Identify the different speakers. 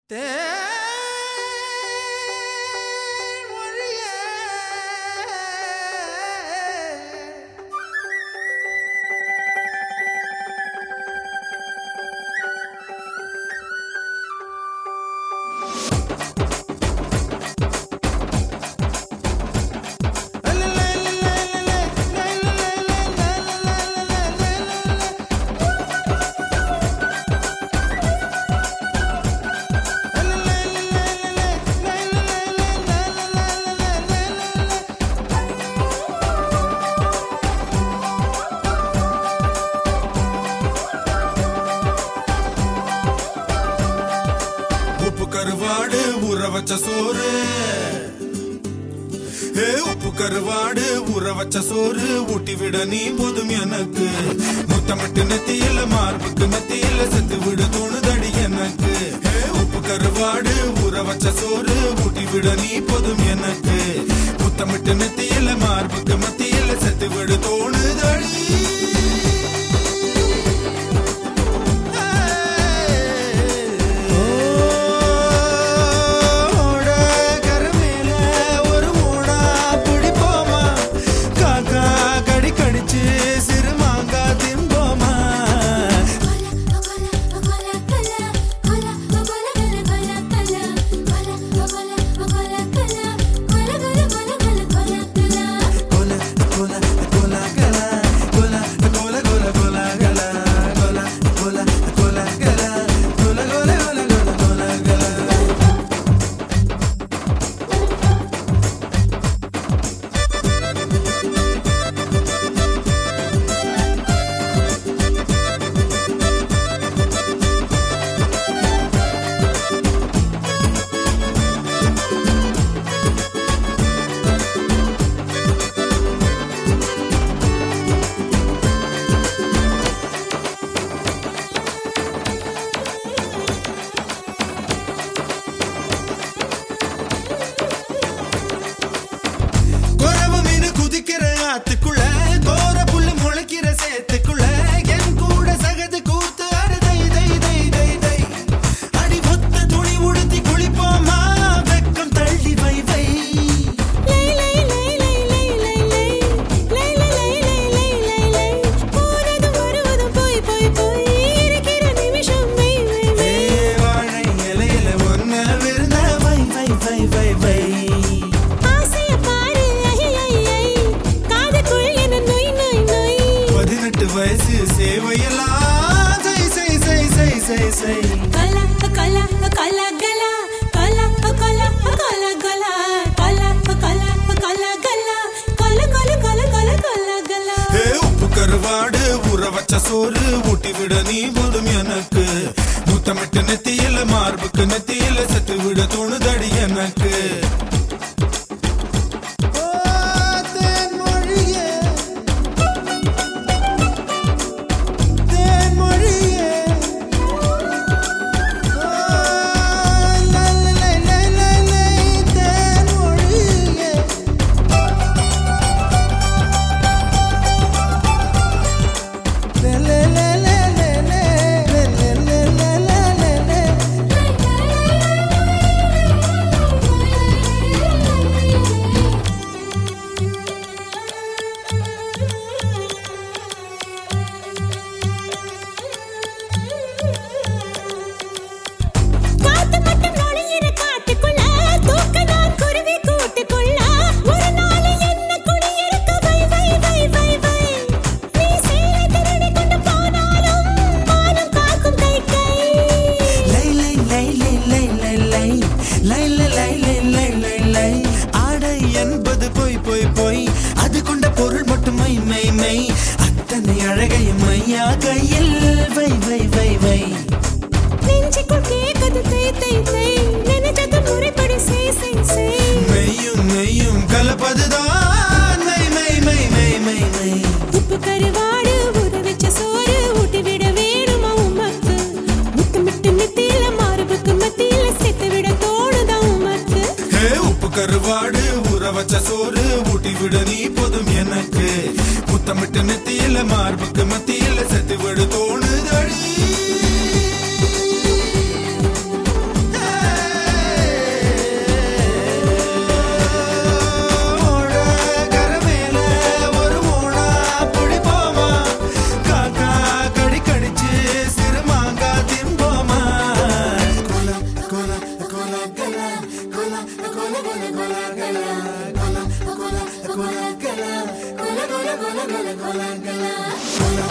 Speaker 1: கருவாடு ஊற வச்ச சோறு உப்பு கருவாடு ஊற வச்ச சோறு ஊட்டி விட நீ போதும் எனக்கு முத்தமிட்டு நெத்தியில மார்புக்கு நெத்தியில செத்து விட தோணுதடி எனக்கு உப்பு கருவாடு ஊற வச்ச சோறு ஊட்டி விட நீ போதும் எனக்கு முத்தமிட்டு நெத்தியில மார்புக்கு மத்தியில செத்து விட தோணுதடி ஆத்துக்குள்ள கோர புல்லு முளைக்கிற சேத்துக்குள்ள என் கூட சகது கூத்து அறுதை தை தை தை தை அடி ஒத்த துணி உடுத்தி குளிப்போமா வெக்கம் தள்ளி வை வை லை லை லை லை லை லை லை லை லை லை லை லை போனது வருவது போய் போய் போய் இருக்கிற நிமிஷம் வை வை வை வாழை இலையில ஒன்ன விருந்த வை வை வை வை வை வயசு சேவையெல்லாம் சை சை சை சை சை சை கலா கலா கலா கலா கலா கலா கலா கலா கலா கலா கலா கலா கல கல கல கல கலா கலா உப்பு கருவாடு ஊற வச்ச சோறு ஊட்டி விட நீ போதும் எனக்கு முத்தமிட்டு நெத்தியில மார்புக்கு நெத்தியில செத்து விட தோணுதடி எனக்கு அது கொண்ட பொருள் மட்டும் மை மை மை அத்தனை அழகையும் மையா கையில் வை வை வை வை நெஞ்சுக்குள் கேட்குது தை தை தை நினைச்சது முறைப்படி செய் செய் செய் மெய்யும் மெய்யும் கலப்பதுதான் மை மை மை மை மை மை உப்பு கருவாடு ஊற வச்ச சோறு ஊட்டி விட வேணுமா உமக்கு முத்தமிட்டு நெத்தியில மார்புக்கு மத்தியில செத்து விட தோணுதா உமக்கு உப்பு கருவாடு ஊற வச்ச சோறு ஊட்டி விட நீ போதும் எனக்கு முத்தமிட்டு நெத்தியில மார்புக்கு மத்தியில செத்து விட தோணுதடி கொல கொல கொல கொல